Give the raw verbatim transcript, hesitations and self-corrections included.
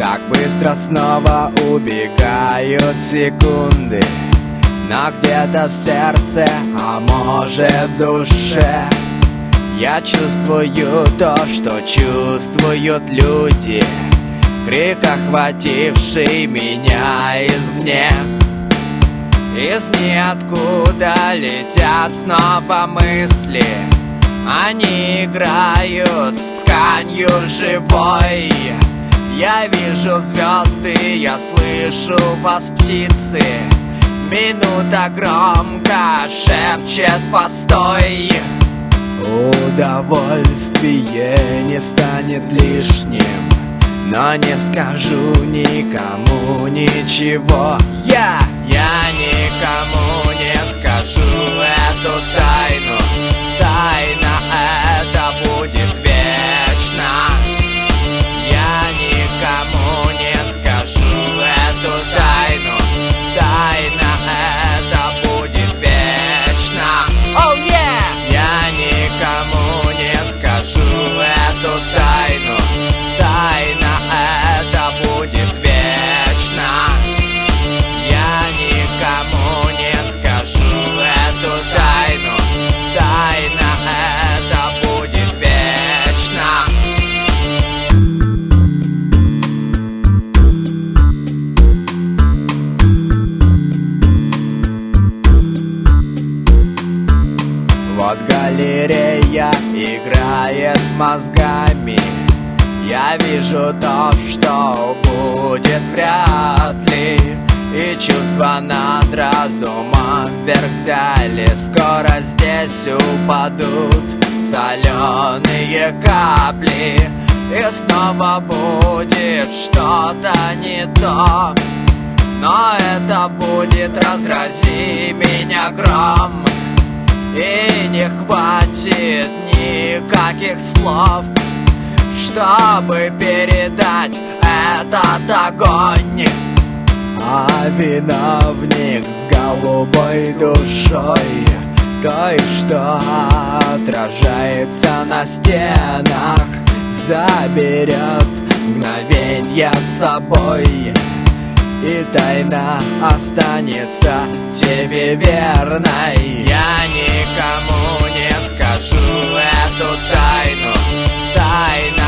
Как быстро снова убегают секунды, но где-то в сердце, а может в душе, я чувствую то, что чувствуют люди. Крик, охвативший меня извне. Из ниоткуда летят снова мысли. Они играют с тканью живой. Я вижу звезды, я слышу вас, птицы. Минута громко шепчет постой. Удовольствие не станет лишним, но не скажу никому ничего. Я, я никому не скажу эту тайну. Тайна эта будет вечна. Я никому не скажу эту тайну. Тайна эта будет вечна. Oh yeah! Я никому не скажу эту тайну. Тайна эта будет вечна. Я никому не скажу эту тайну. Тайна эта будет вечна. Вот галерея играет с мозгами. Я вижу то, что будет вряд ли. И чувства над разумом вверх взяли. Скоро здесь упадут соленые капли. И снова будет что-то не то. Но это будет «разрази меня гром». И не хватит никаких слов, чтобы передать этот огонь. А виновник с голубой душой, той, что отражается на стенах, заберет мгновенье с собой. И тайна останется тебе верной. Я никому не скажу эту тайну. Тайну